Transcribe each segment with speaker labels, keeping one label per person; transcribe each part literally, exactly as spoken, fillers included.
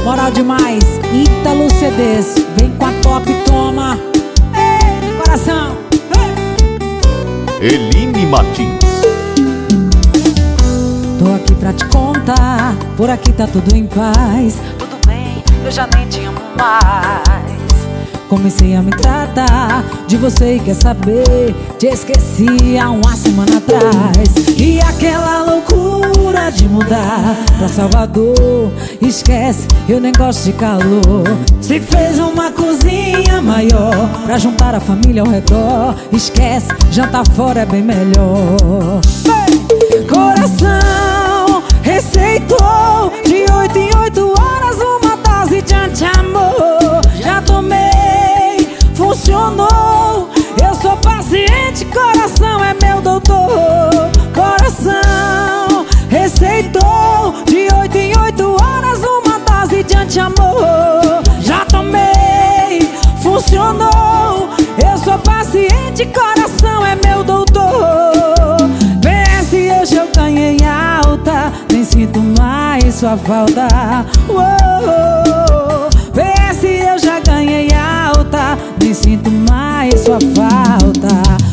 Speaker 1: Moral demais, Ítalo C Ds. Vem com a top, toma. Ei, coração. Ei.
Speaker 2: Eline Martins.
Speaker 1: Tô aqui pra te contar, por aqui tá tudo em paz. Tudo bem, eu já nem te amo mais. Comecei a me tratar de você e quer saber, te esqueci há uma semana atrás. E aquela loucura de mudar pra Salvador, esquece, eu nem gosto de calor. Se fez uma cozinha maior pra juntar a família ao redor, esquece, jantar fora é bem melhor. Ei! Coração receitou de oito em oito horas uma dose de anti-amor. Já tomei, funcionou. Eu sou paciente, coração é meu doutor. Coração receitou de oito em oito horas uma dose de anti-amor. Já tomei, funcionou. Eu sou paciente, coração é meu doutor. P S hoje eu ganhei alta, nem sinto mais sua falta. Uou. P S eu já ganhei alta, nem sinto mais sua falta.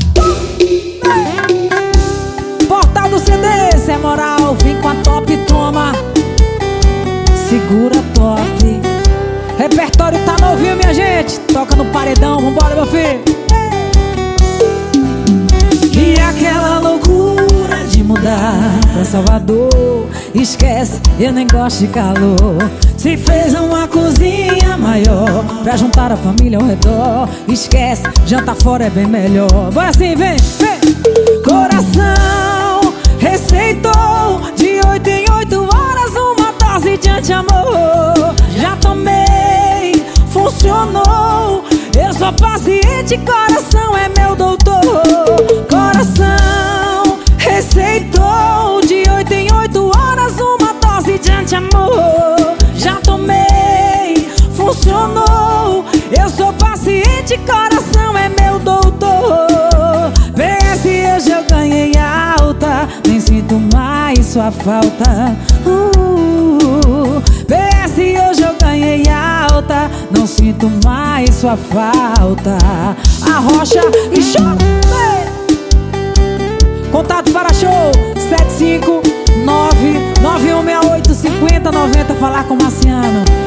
Speaker 1: Portal do C D, cê é moral, vem com a top, toma. Segura top. Repertório tá novinho, minha gente. Toca no paredão, vambora, meu filho. E aquela loucura de mudar pra Salvador, esquece, eu nem gosto de calor. Se fez uma cozinha maior pra juntar a família ao redor, esquece, jantar fora é bem melhor. Vai assim, vem, vem. Coração receitou de oito em oito horas uma dose de anti-amor. Já tomei, funcionou. Eu sou paciente, coração é meu doutor. Coração receitou de oito em oito horas uma dose de anti-amor. Já tomei, funcionou. Eu sou paciente, coração é meu doutor. Vê se hoje eu ganhei alta, nem sinto mais sua falta. uh, Vê se hoje eu ganhei alta, não sinto mais sua falta. Arrocha e chora. Contato para show sete cinco nove nove um seis oito cinco zero nove zero. Falar com o Marciano.